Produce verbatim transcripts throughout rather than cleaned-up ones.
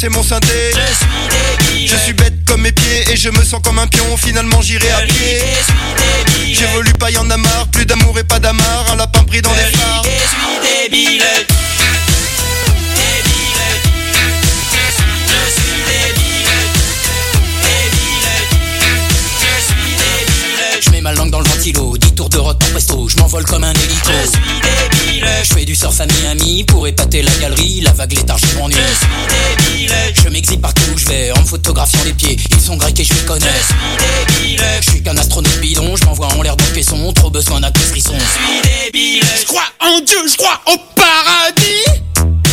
c'est mon synthé. Je suis débile. Je suis bête comme mes pieds et je me sens comme un pion. Finalement j'irai à pied. Je suis débile. J'évolue pas, y'en a marre. Plus d'amour et pas d'amarre. Un lapin pris dans les phares. Je suis débile. Je mets ma langue dans le ventilo, dix tours de rock par presto, je m'envole comme un hélico. Je suis débile. Je fais du surf à Miami pour épater la galerie, la vague léthargie m'ennuie. Je suis débile. Je m'exhibe partout où je vais en me photographiant les pieds, ils sont grecs et je les connais. Je suis débile. Je suis qu'un astronaute bidon, je m'envoie en l'air dans le caisson, trop besoin d'un coup de frisson. Je suis débile. Je crois en Dieu, je crois au paradis.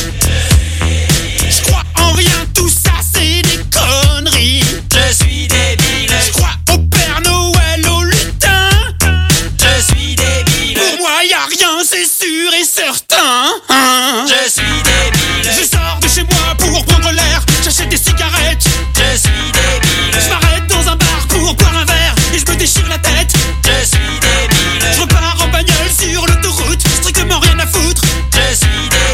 Je crois en rien, tout ça c'est des conneries. Je suis débile. Je crois au Père Noël, au lutin. Je suis débile. Pour moi y a rien, c'est sûr et certain. Je suis débile. Je sors de chez moi pour prendre l'air, j'achète des cigarettes. Je suis débile. Je m'arrête dans un bar pour boire un verre et je me déchire la tête. Je suis débile. Je repars en bagnole sur l'autoroute, strictement rien à foutre. Je suis débile.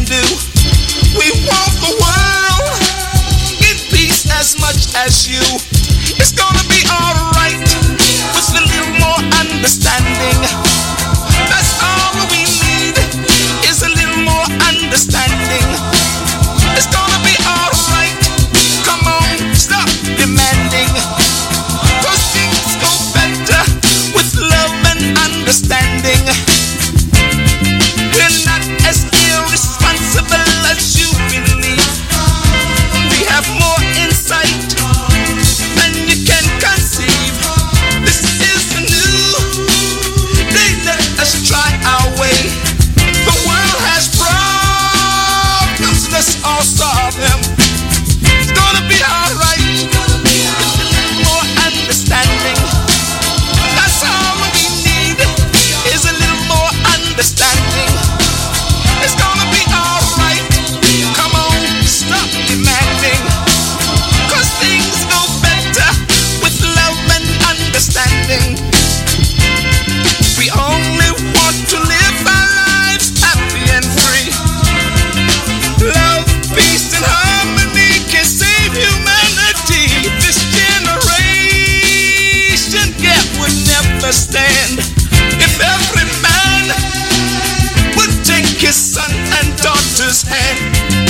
do. We want the world in peace as much as you. It's gonna be alright with a little more understanding. That's all we need is a little more understanding. It's gonna be alright. Come on, stop demanding. Cause things go better with love and understanding. We're not as irresponsible as you believe. We have more insight than you can conceive. This is the new. They let us try our way. The world has problems, let's all solve them. It's gonna be alright. More understanding. That's all we need is a little more understanding. It's gonna be alright. Come on, stop demanding. Cause things go better with love and understanding. We only want to live our lives happy and free. Love, peace, and harmony can save humanity. This generation gap would never stand if every man would take his son and daughter's hand.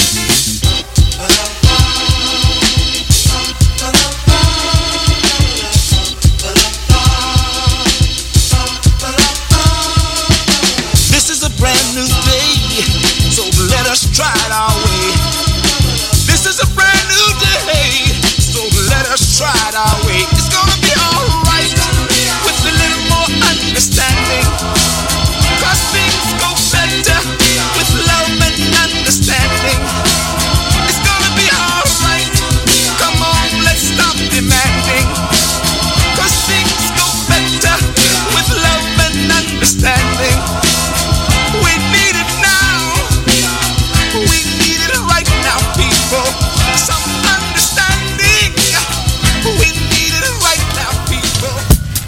This is a brand new day, so let us try it our way. This is a brand new day, so let us try it our way. It's gonna be alright with a little more understanding. Cause things go better with love and understanding. It's gonna be alright. Come on, let's stop demanding. Cause things go better with love and understanding. We need it now. We need it right now, people. Some understanding. We need it right now, people.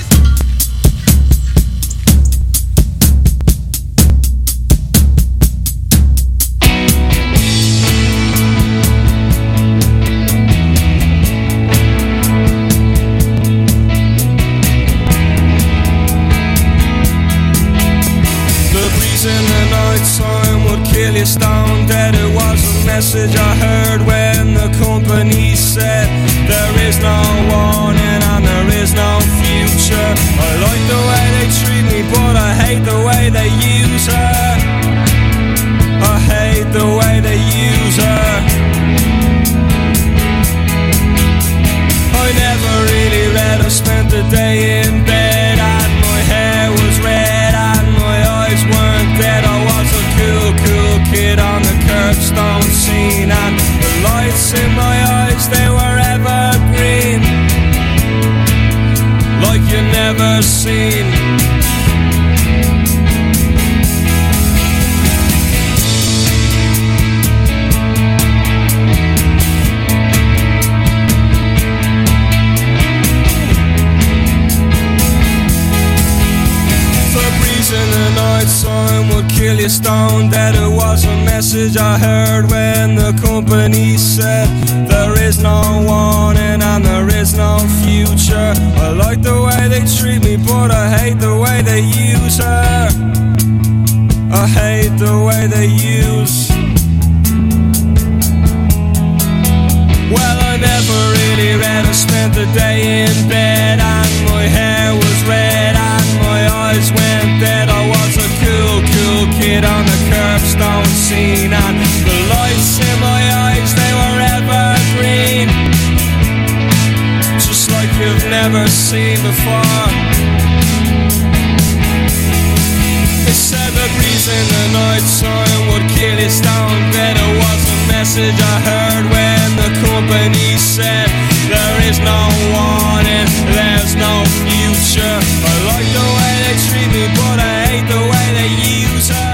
The breeze in the night time would kill you stone dead. It was a message I heard when the company said there is no warning and there is no future. I like the way they treat me, but I hate the way they use her. I hate the way they use her. I never really read, I spent the day in bed and my hair was red and my eyes weren't dead. I was a cool, cool kid on the curbstone scene, and the lights in my eyes, they were evergreen, like you never seen. In the night time would kill you stone dead. It was a message I heard when the company said there is no warning and there is no future. I like the way they treat me, but I hate the way they use her. I hate the way they use. Well, I never really read, I spent the day in bed and my hair was red and my eyes went dead. I was a cool, cool kid on the curbstone scene, and the lights in my eyes, they were evergreen, just like you've never seen before. They said the breeze in the night time would kill you stone dead. It was a message I heard when the company said there is no warning, there's no future. I like the way they treat me, but I hate the way they use her.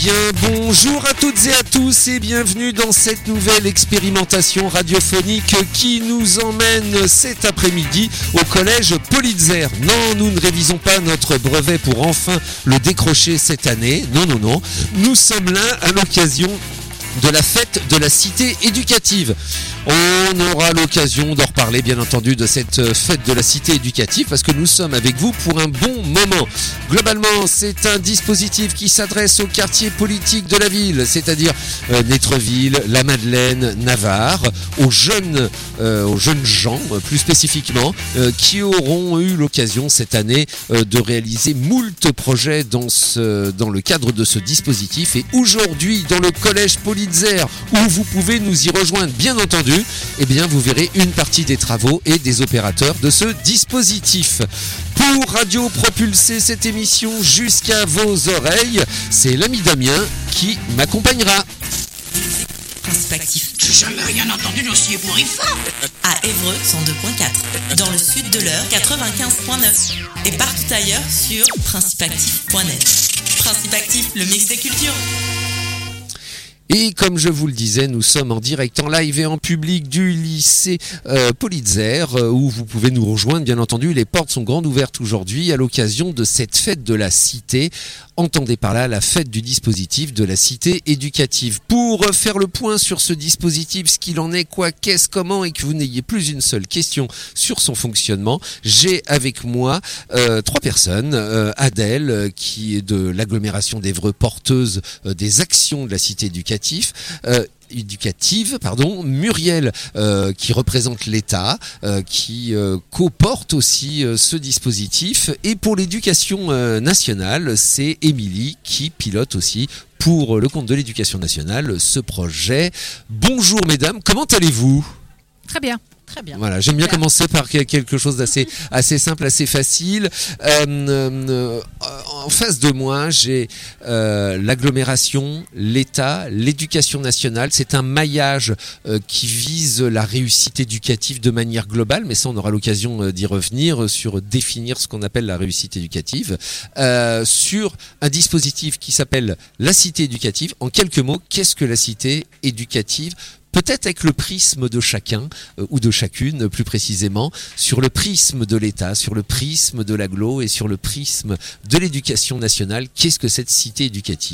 bien, bonjour à toutes et à tous et bienvenue dans cette nouvelle expérimentation radiophonique qui nous emmène cet après-midi au collège Politzer. Non, nous ne révisons pas notre brevet pour enfin le décrocher cette année. Non, non, non. Nous sommes là à l'occasion de la fête de la cité éducative. On aura l'occasion d'en reparler bien entendu de cette fête de la cité éducative parce que nous sommes avec vous pour un bon moment. Globalement, c'est un dispositif qui s'adresse aux quartiers politiques de la ville, c'est-à-dire euh, Nétreville, La Madeleine, Navarre, aux jeunes, euh, aux jeunes gens plus spécifiquement, euh, qui auront eu l'occasion cette année euh, de réaliser moult projets dans, ce, dans le cadre de ce dispositif. Et aujourd'hui, dans le collège Politzer, où vous pouvez nous y rejoindre bien entendu, eh bien vous verrez une partie des travaux et des opérateurs de ce dispositif. Pour Radio propulser cette émission jusqu'à vos oreilles, c'est l'ami Damien qui m'accompagnera. Principe actif. J'ai jamais rien entendu d'aussi ébouriffant. À Évreux, cent deux point quatre. Dans le sud de l'Eure, quatre-vingt-quinze point neuf. Et partout ailleurs sur principe actif point net. Principe Actif, le mix des cultures. Et comme je vous le disais, nous sommes en direct, en live et en public du lycée euh, Politzer, euh, où vous pouvez nous rejoindre, bien entendu. Les portes sont grandes ouvertes aujourd'hui à l'occasion de cette fête de la cité. Entendez par là la fête du dispositif de la cité éducative. Pour faire le point sur ce dispositif, ce qu'il en est, quoi, qu'est-ce, comment, et que vous n'ayez plus une seule question sur son fonctionnement, j'ai avec moi euh, trois personnes. Euh, Adèle, euh, qui est de l'agglomération d'Évreux, porteuse euh, des actions de la cité éducative. Euh, éducative, pardon, Muriel euh, qui représente l'État, euh, qui euh, co-porte aussi euh, ce dispositif, et pour l'éducation euh, nationale, c'est Émilie qui pilote aussi pour le compte de l'éducation nationale ce projet. Bonjour mesdames, comment allez-vous ? Très bien. Très bien. Voilà, j'aime bien, bien commencer par quelque chose d'assez assez simple, assez facile. Euh, euh, en face de moi, j'ai euh, l'agglomération, l'État, l'éducation nationale. C'est un maillage euh, qui vise la réussite éducative de manière globale, mais ça, on aura l'occasion d'y revenir sur définir ce qu'on appelle la réussite éducative, euh, sur un dispositif qui s'appelle la cité éducative. En quelques mots, qu'est-ce que la cité éducative ? Peut-être avec le prisme de chacun, euh, ou de chacune plus précisément, sur le prisme de l'État, sur le prisme de l'agglo et sur le prisme de l'éducation nationale. Qu'est-ce que cette cité éducative ?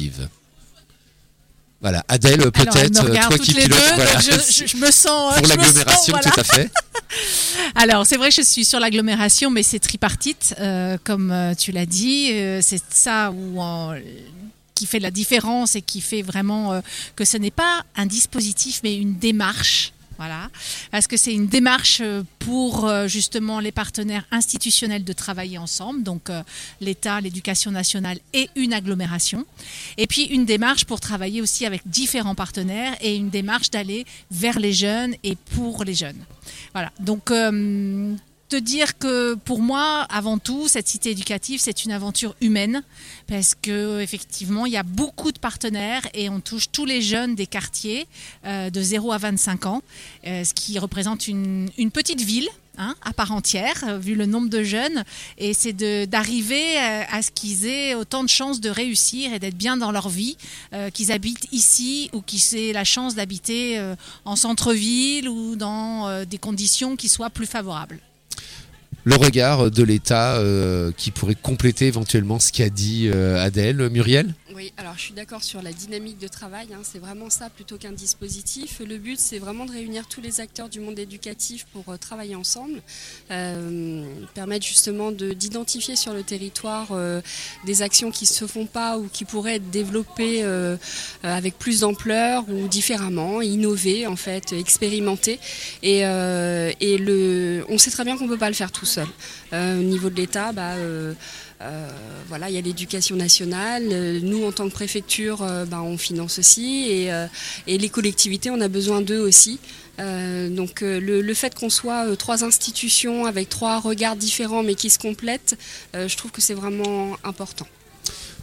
Voilà, Adèle, peut-être, Alors, toi qui pilotes, voilà, je, je, je me sens... pour je l'agglomération, me sens, voilà. tout à fait. Alors, c'est vrai que je suis sur l'agglomération, mais c'est tripartite, euh, comme euh, tu l'as dit. Euh, c'est ça où... En, qui fait la différence et qui fait vraiment euh, que ce n'est pas un dispositif mais une démarche. Voilà, parce que c'est une démarche pour euh, justement les partenaires institutionnels de travailler ensemble, donc euh, l'État, l'éducation nationale et une agglomération. Et puis une démarche pour travailler aussi avec différents partenaires et une démarche d'aller vers les jeunes et pour les jeunes. Voilà, donc... Euh, te dire que pour moi, avant tout, cette cité éducative, c'est une aventure humaine parce que effectivement, il y a beaucoup de partenaires et on touche tous les jeunes des quartiers euh, de zéro à vingt-cinq ans, euh, ce qui représente une, une petite ville. Hein, à part entière, euh, vu le nombre de jeunes, et c'est de, d'arriver euh, à ce qu'ils aient autant de chances de réussir et d'être bien dans leur vie, euh, qu'ils habitent ici ou qu'ils aient la chance d'habiter euh, en centre-ville ou dans euh, des conditions qui soient plus favorables. Le regard de l'État euh, qui pourrait compléter éventuellement ce qu'a dit euh, Adèle. Muriel ? Oui, alors je suis d'accord sur la dynamique de travail, hein, c'est vraiment ça plutôt qu'un dispositif. Le but, c'est vraiment de réunir tous les acteurs du monde éducatif pour euh, travailler ensemble, euh, permettre justement de, d'identifier sur le territoire euh, des actions qui ne se font pas ou qui pourraient être développées euh, avec plus d'ampleur ou différemment, innover en fait, expérimenter. Et, euh, et le, on sait très bien qu'on ne peut pas le faire tout seul. Euh, au niveau de l'État, bah, euh, Euh, voilà, il y a l'éducation nationale. Euh, nous, en tant que préfecture, euh, ben, on finance aussi. Et, euh, et les collectivités, on a besoin d'eux aussi. Euh, donc euh, le, le fait qu'on soit euh, trois institutions avec trois regards différents mais qui se complètent, euh, je trouve que c'est vraiment important.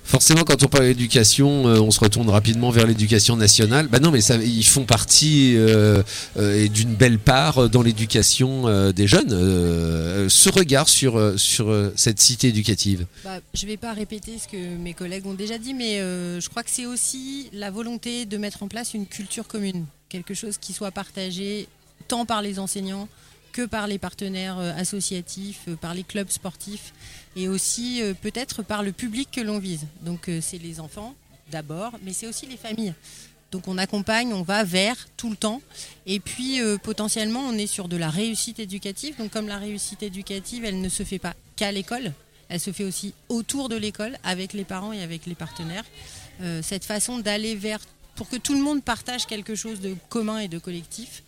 Forcément, quand on parle d'éducation, euh, on se retourne rapidement vers l'éducation nationale. Bah non, mais ça, ils font partie euh, euh, et d'une belle part dans l'éducation euh, des jeunes. Euh, ce regard sur euh, sur euh, cette cité éducative. Bah, je ne vais pas répéter ce que mes collègues ont déjà dit, mais euh, je crois que c'est aussi la volonté de mettre en place une culture commune, quelque chose qui soit partagé tant par les enseignants que par les partenaires euh, associatifs, euh, par les clubs sportifs et aussi euh, peut-être par le public que l'on vise. Donc euh, c'est les enfants d'abord, mais c'est aussi les familles. Donc on accompagne, on va vers tout le temps et puis euh, potentiellement on est sur de la réussite éducative. Donc comme la réussite éducative, elle ne se fait pas qu'à l'école, elle se fait aussi autour de l'école avec les parents et avec les partenaires. Euh, cette façon d'aller vers, pour que tout le monde partage quelque chose de commun et de collectif.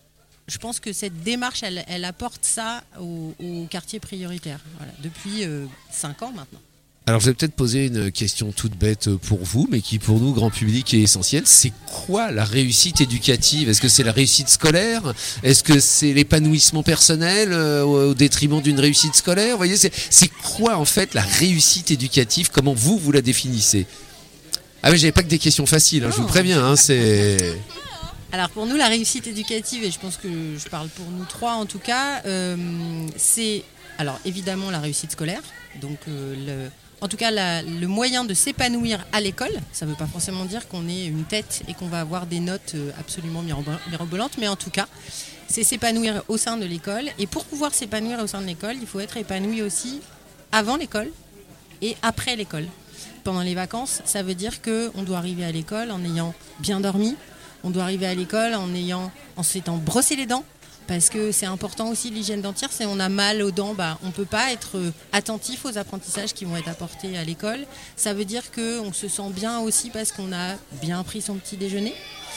Je pense que cette démarche, elle, elle apporte ça au, au quartier prioritaire, voilà, depuis euh, cinq ans maintenant. Alors je vais peut-être poser une question toute bête pour vous, mais qui pour nous, grand public, est essentielle. C'est quoi la réussite éducative ? Est-ce que c'est la réussite scolaire ? Est-ce que c'est l'épanouissement personnel euh, au détriment d'une réussite scolaire ? Vous voyez, c'est, c'est quoi en fait la réussite éducative ? Comment vous, vous la définissez ? Ah mais j'avais pas que des questions faciles, hein, je vous préviens, hein, c'est... Alors pour nous, la réussite éducative, et je pense que je parle pour nous trois en tout cas, euh, c'est alors évidemment la réussite scolaire, donc euh, le, en tout cas la, le moyen de s'épanouir à l'école. Ça ne veut pas forcément dire qu'on est une tête et qu'on va avoir des notes absolument mirobolantes, mais en tout cas, c'est s'épanouir au sein de l'école. Et pour pouvoir s'épanouir au sein de l'école, il faut être épanoui aussi avant l'école et après l'école. Pendant les vacances, ça veut dire qu'on doit arriver à l'école en ayant bien dormi. On doit arriver à l'école en ayant, en s'étant brossé les dents, parce que c'est important aussi l'hygiène dentaire. Si on a mal aux dents, bah, on ne peut pas être attentif aux apprentissages qui vont être apportés à l'école. Ça veut dire qu'on se sent bien aussi parce qu'on a bien pris son petit déjeuner.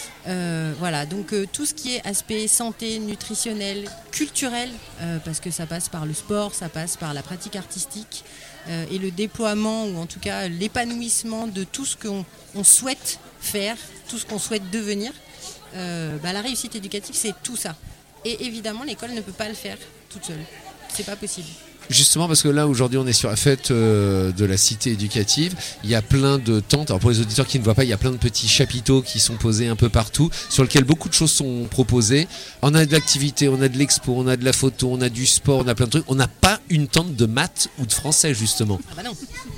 Euh, voilà, donc euh, tout ce qui est aspect santé, nutritionnel, culturel, euh, parce que ça passe par le sport, ça passe par la pratique artistique euh, et le déploiement, ou en tout cas l'épanouissement de tout ce qu'on on souhaite faire, tout ce qu'on souhaite devenir. Euh, bah, la réussite éducative, c'est tout ça. Et évidemment, l'école ne peut pas le faire toute seule. C'est pas possible. Justement, parce que là, aujourd'hui, on est sur la fête euh, de la cité éducative. Il y a plein de tentes. Alors, pour les auditeurs qui ne voient pas, il y a plein de petits chapiteaux qui sont posés un peu partout, sur lesquels beaucoup de choses sont proposées. On a de l'activité, on a de l'expo, on a de la photo, on a du sport, on a plein de trucs. On n'a pas une tente de maths ou de français, justement. Ah bah non.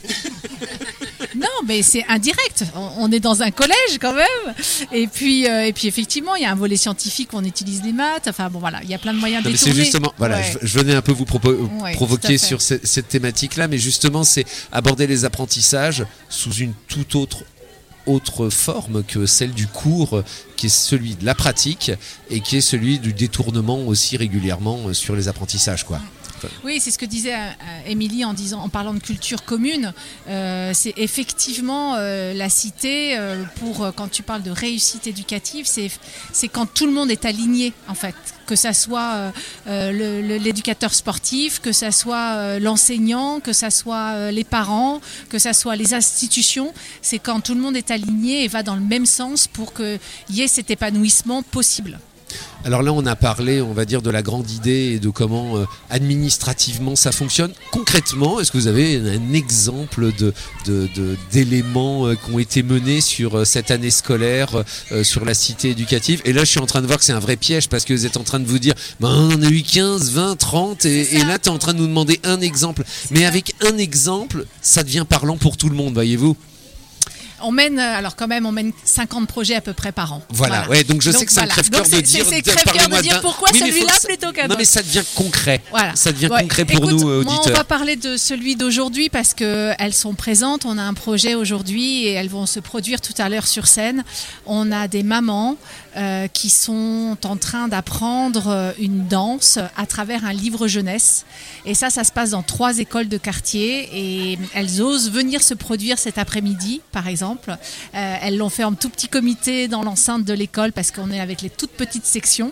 Non, mais c'est indirect. On est dans un collège quand même. Et puis, euh, et puis effectivement, il y a un volet scientifique où on utilise les maths. Enfin bon, voilà, il y a plein de moyens de détourner. C'est justement, voilà, ouais. je, je venais un peu vous propo- ouais, provoquer sur cette, cette thématique-là, mais justement, c'est aborder les apprentissages sous une toute autre autre forme que celle du cours, qui est celui de la pratique et qui est celui du détournement aussi régulièrement sur les apprentissages, quoi. Oui, c'est ce que disait euh, Émilie en disant, en parlant de culture commune. Euh, c'est effectivement euh, la cité euh, pour euh, quand tu parles de réussite éducative, c'est c'est quand tout le monde est aligné en fait, que ça soit euh, euh, le, le, l'éducateur sportif, que ça soit euh, l'enseignant, que ça soit euh, les parents, que ça soit les institutions. C'est quand tout le monde est aligné et va dans le même sens pour qu'il y ait cet épanouissement possible. Alors là, on a parlé, on va dire, de la grande idée et de comment euh, administrativement ça fonctionne. Concrètement, est-ce que vous avez un exemple de, de, de, d'éléments euh, qui ont été menés sur euh, cette année scolaire, euh, sur la cité éducative ? Et là, je suis en train de voir que c'est un vrai piège parce que vous êtes en train de vous dire, ben, on a eu quinze, vingt, trente, et, et là, tu es en train de nous demander un exemple. Mais avec un exemple, ça devient parlant pour tout le monde, voyez-vous ? On mène, alors quand même, on mène cinquante projets à peu près par an. Voilà, voilà. Ouais, donc je donc sais que voilà. c'est un crève-cœur donc de c'est, dire, c'est, c'est crève-cœur de dire pourquoi oui, celui-là ça... plutôt qu'un autre. Non mais ça devient concret. Voilà. Ça devient ouais. concret pour Écoute, nous euh, auditeurs. Moi, on va parler de celui d'aujourd'hui parce que elles sont présentes. On a un projet aujourd'hui et elles vont se produire tout à l'heure sur scène. On a des mamans euh, qui sont en train d'apprendre une danse à travers un livre jeunesse. Et ça, ça se passe dans trois écoles de quartier et elles osent venir se produire cet après-midi, par exemple. Euh, Elles l'ont fait en tout petit comité dans l'enceinte de l'école parce qu'on est avec les toutes petites sections.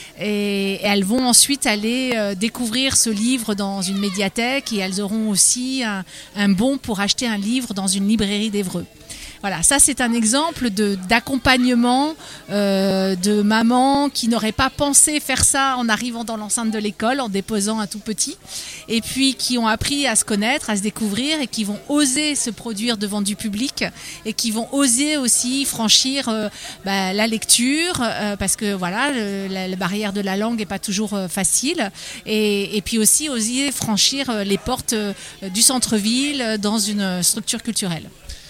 Et elles vont ensuite aller euh, découvrir ce livre dans une médiathèque et elles auront aussi un, un bon pour acheter un livre dans une librairie d'Évreux. Voilà, ça c'est un exemple de, d'accompagnement euh, de, de mamans qui n'auraient pas pensé faire ça en arrivant dans l'enceinte de l'école, en déposant un tout petit, et puis qui ont appris à se connaître, à se découvrir, et qui vont oser se produire devant du public, et qui vont oser aussi franchir euh, bah, la lecture, euh, parce que voilà, le, la, la barrière de la langue n'est pas toujours euh, facile, et, et puis aussi oser franchir euh, les portes euh, du centre-ville euh, dans une structure culturelle.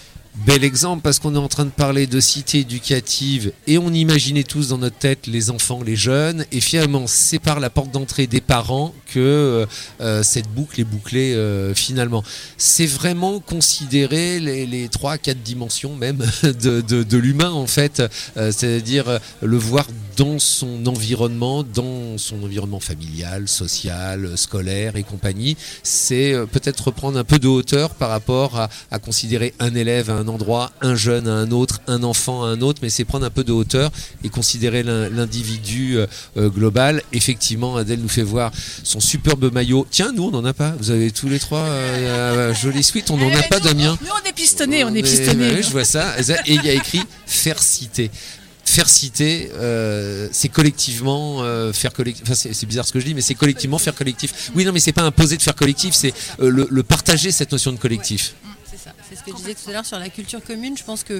Bel exemple, parce qu'on est en train de parler de cité éducative et on imaginait tous dans notre tête les enfants, les jeunes, et finalement c'est par la porte d'entrée des parents que euh, cette boucle est bouclée euh, finalement. C'est vraiment considérer les, les trois, quatre dimensions même de, de, de l'humain en fait, euh, c'est-à-dire le voir dans son environnement, dans son environnement familial, social, scolaire et compagnie. C'est euh, peut-être reprendre un peu de hauteur par rapport à, à considérer un élève à un endroit, un jeune à un autre, un enfant à un autre, mais c'est prendre un peu de hauteur et considérer l'individu euh, global. Effectivement, Adèle nous fait voir son superbe maillot. Tiens, nous on n'en a pas. Vous avez tous les trois euh, euh, joli sweat. On n'en a pas, Damien. Nous on est pistonnés, on est pistonnés. Oui, je vois ça. Et il y a écrit faire citer. Faire citer, euh, c'est collectivement euh, faire collectif. Enfin, c'est, c'est bizarre ce que je dis, mais c'est collectivement faire collectif. Oui, non, mais c'est pas imposer de faire collectif, c'est euh, le, le partager cette notion de collectif. C'est ça. C'est ce que je disais tout à l'heure sur la culture commune. Je pense que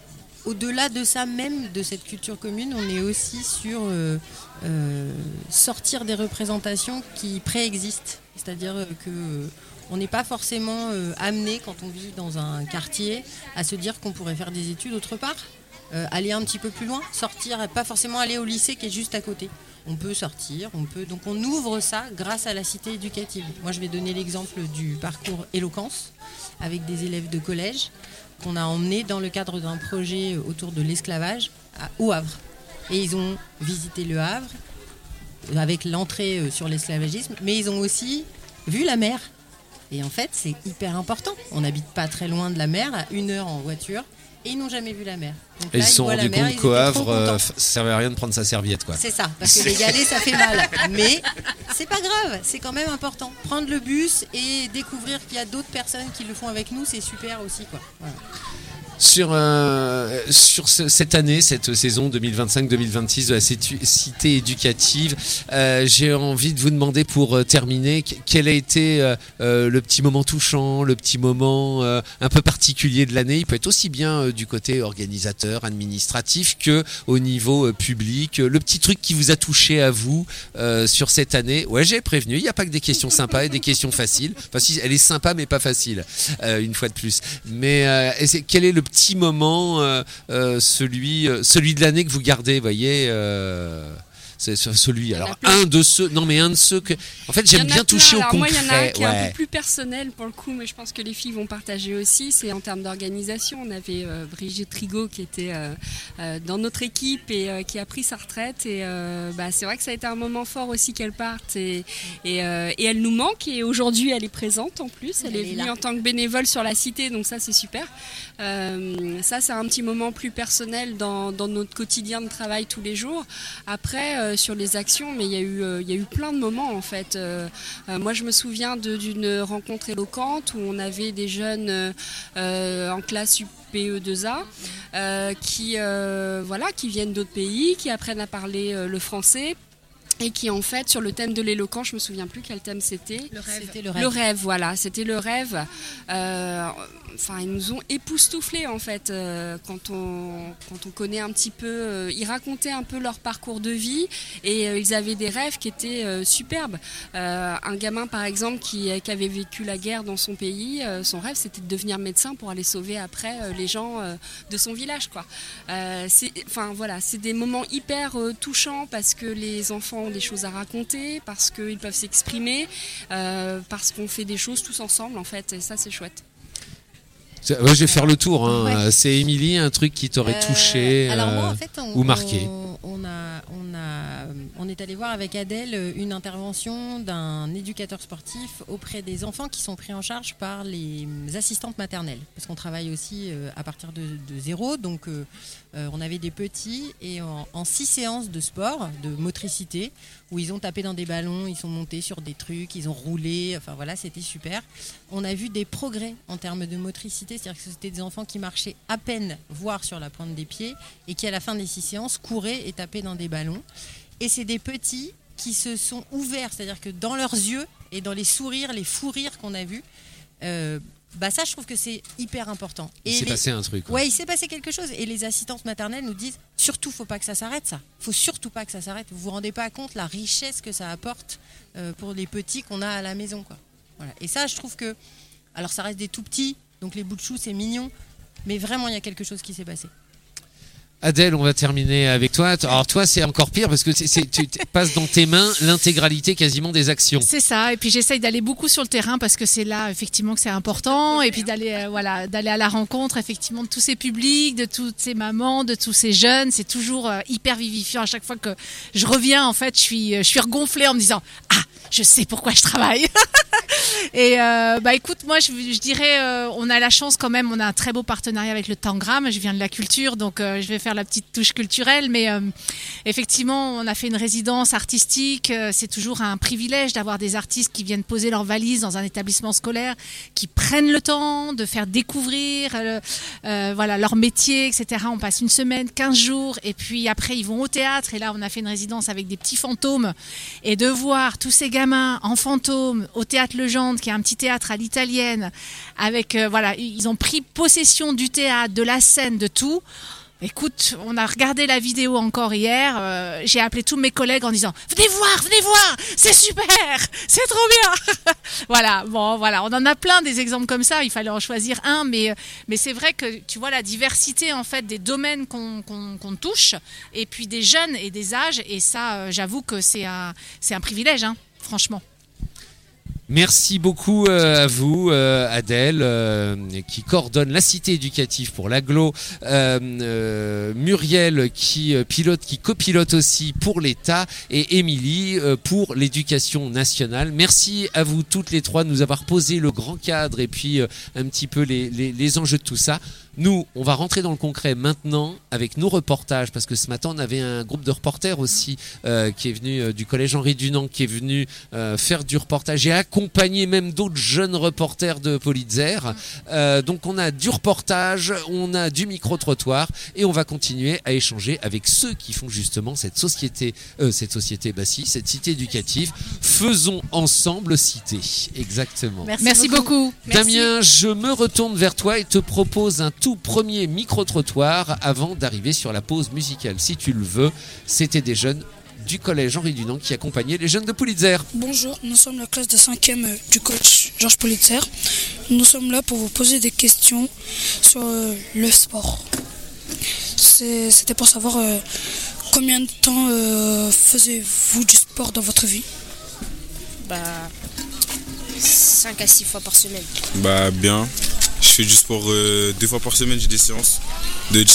au-delà de ça même, de cette culture commune, on est aussi sur euh, euh, sortir des représentations qui préexistent. C'est-à-dire que euh, on n'est pas forcément euh, amené, quand on vit dans un quartier, à se dire qu'on pourrait faire des études autre part. Euh, aller un petit peu plus loin, sortir, pas forcément aller au lycée qui est juste à côté. On peut sortir, on peut donc on ouvre ça grâce à la cité éducative. Moi, je vais donner l'exemple du parcours Éloquence avec des élèves de collège qu'on a emmenés dans le cadre d'un projet autour de l'esclavage à, au Havre. Et ils ont visité le Havre avec l'entrée sur l'esclavagisme, mais ils ont aussi vu la mer. Et en fait, c'est hyper important. On n'habite pas très loin de la mer, à une heure en voiture. Et ils n'ont jamais vu la mer. Donc et là, ils se sont rendus compte qu'au Havre, euh, ça servait à rien de prendre sa serviette, quoi. C'est ça, parce que les galets, ça fait mal. Mais c'est pas grave, c'est quand même important. Prendre le bus et découvrir qu'il y a d'autres personnes qui le font avec nous, c'est super aussi, quoi. Voilà. Sur, euh, sur ce, cette année, cette saison deux mille vingt-cinq deux mille vingt-six de la cité éducative, euh, j'ai envie de vous demander pour euh, terminer, quel a été euh, euh, le petit moment touchant, le petit moment euh, un peu particulier de l'année. Il peut être aussi bien euh, du côté organisateur, administratif, que au niveau euh, public. Le petit truc qui vous a touché à vous euh, sur cette année. Ouais, j'ai prévenu, il n'y a pas que des questions sympas et des questions faciles. Enfin, si, elle est sympa mais pas facile, euh, une fois de plus. Mais euh, quel est le petit moment, euh, euh, celui, euh, celui de l'année que vous gardez, vous voyez, euh, c'est celui. Alors un de ceux, non mais un de ceux que, en fait, j'aime bien toucher au concret. Moi, il y en a un qui est ouais. un peu plus personnel pour le coup, mais je pense que les filles vont partager aussi. C'est en termes d'organisation. On avait euh, Brigitte Rigaud qui était euh, euh, dans notre équipe et euh, qui a pris sa retraite. Et euh, bah, c'est vrai que ça a été un moment fort aussi qu'elle parte. Et, et, euh, et elle nous manque. Et aujourd'hui, elle est présente en plus. Elle, elle est venue là en tant que bénévole sur la cité, donc ça c'est super. Euh, ça, c'est un petit moment plus personnel dans, dans notre quotidien de travail tous les jours. Après, euh, sur les actions, mais il y a eu, euh, il y a eu plein de moments en fait. Euh, euh, moi, je me souviens de, d'une rencontre éloquente où on avait des jeunes euh, en classe U P E deux A euh, qui, euh, voilà, qui viennent d'autres pays, qui apprennent à parler euh, le français. Et qui en fait sur le thème de l'éloquence, je me souviens plus quel thème c'était. Le rêve. C'était le rêve. Le rêve, voilà, c'était le rêve. Euh, enfin, ils nous ont époustouflés en fait euh, quand on quand on connaît un petit peu. Euh, ils racontaient un peu leur parcours de vie et euh, ils avaient des rêves qui étaient euh, superbes. Euh, un gamin par exemple qui, qui avait vécu la guerre dans son pays, euh, son rêve c'était de devenir médecin pour aller sauver après euh, les gens euh, de son village, quoi. Euh, c'est, enfin voilà, c'est des moments hyper euh, touchants parce que les enfants des choses à raconter, parce qu'ils peuvent s'exprimer, euh, parce qu'on fait des choses tous ensemble en fait, et ça c'est chouette. Ouais, je vais faire le tour. Hein. Ouais. C'est Émilie, un truc qui t'aurait euh, touché alors moi, en fait, on, ou marqué. On, on, a, on a on est allé voir avec Adèle une intervention d'un éducateur sportif auprès des enfants qui sont pris en charge par les assistantes maternelles. Parce qu'on travaille aussi à partir de, de zéro. Donc euh, on avait des petits et en, en six séances de sport, de motricité, où ils ont tapé dans des ballons, ils sont montés sur des trucs, ils ont roulé. Enfin voilà, c'était super. On a vu des progrès en termes de motricité. C'est-à-dire que c'était des enfants qui marchaient à peine, voire sur la pointe des pieds, et qui à la fin des six séances couraient et tapaient dans des ballons. Et c'est des petits qui se sont ouverts, c'est-à-dire que dans leurs yeux et dans les sourires, les fous rires qu'on a vus, euh, bah ça je trouve que c'est hyper important. Il et s'est les... passé un truc. Ouais. ouais, il s'est passé quelque chose. Et les assistantes maternelles nous disent, surtout faut pas que ça s'arrête ça. Faut surtout pas que ça s'arrête. Vous vous rendez pas compte la richesse que ça apporte euh, pour les petits qu'on a à la maison, quoi. Voilà. Et ça je trouve que, alors ça reste des tout petits, donc les bouts de chou c'est mignon, mais vraiment il y a quelque chose qui s'est passé. Adèle, on va terminer avec toi. Alors toi, c'est encore pire parce que c'est, c'est, tu passes dans tes mains l'intégralité quasiment des actions. C'est ça. Et puis j'essaye d'aller beaucoup sur le terrain parce que c'est là effectivement que c'est important. Et puis d'aller, euh, voilà, d'aller à la rencontre effectivement de tous ces publics, de toutes ces mamans, de tous ces jeunes. C'est toujours euh, hyper vivifiant. À chaque fois que je reviens, en fait, je suis, je suis regonflée en me disant ah, je sais pourquoi je travaille. Et euh, bah écoute, moi je, je dirais, euh, on a la chance quand même. On a un très beau partenariat avec le Tangram. Je viens de la culture, donc euh, je vais faire la petite touche culturelle, mais euh, effectivement on a fait une résidence artistique. Euh, c'est toujours un privilège d'avoir des artistes qui viennent poser leurs valises dans un établissement scolaire, qui prennent le temps de faire découvrir euh, euh, voilà, leur métier, et cetera. On passe une semaine, quinze jours, et puis après ils vont au théâtre, et là on a fait une résidence avec des petits fantômes, et de voir tous ces gamins en fantômes au théâtre Legendre, qui est un petit théâtre à l'italienne, avec euh, voilà, ils ont pris possession du théâtre, de la scène, de tout. Écoute, on a regardé la vidéo encore hier, euh, j'ai appelé tous mes collègues en disant « Venez voir, venez voir, c'est super, c'est trop bien !» Voilà, bon, voilà, on en a plein des exemples comme ça, il fallait en choisir un, mais, mais c'est vrai que tu vois la diversité en fait des domaines qu'on, qu'on, qu'on touche, et puis des jeunes et des âges, et ça, euh, j'avoue que c'est un, c'est un privilège, hein, franchement. Merci beaucoup euh, à vous, euh, Adèle, euh, qui coordonne la cité éducative pour l'agglo, euh, euh, Muriel qui pilote, qui copilote aussi pour l'État, et Émilie euh, pour l'éducation nationale. Merci à vous toutes les trois de nous avoir posé le grand cadre et puis euh, un petit peu les, les, les enjeux de tout ça. Nous, on va rentrer dans le concret maintenant avec nos reportages, parce que ce matin, on avait un groupe de reporters aussi euh, qui est venu euh, du collège Henri Dunant, qui est venu euh, faire du reportage et accompagner même d'autres jeunes reporters de Politzer. Euh, donc, on a du reportage, on a du micro-trottoir, et on va continuer à échanger avec ceux qui font justement cette société, euh, cette société, bah si, cette cité éducative. Faisons ensemble cité. Exactement. Merci, Merci beaucoup. beaucoup. Damien, Merci. Je me retourne vers toi et te propose un tout premier micro-trottoir avant d'arriver sur la pause musicale. Si tu le veux, c'était des jeunes du collège Henri Dunant qui accompagnaient les jeunes de Politzer. Bonjour, nous sommes la classe de cinquième du collège Georges Politzer. Nous sommes là pour vous poser des questions sur euh, le sport. C'est, c'était pour savoir euh, combien de temps euh, faisiez-vous du sport dans votre vie ? Bah, cinq à six fois par semaine. Bah, bien. Je fais du sport euh, deux fois par semaine, j'ai des séances de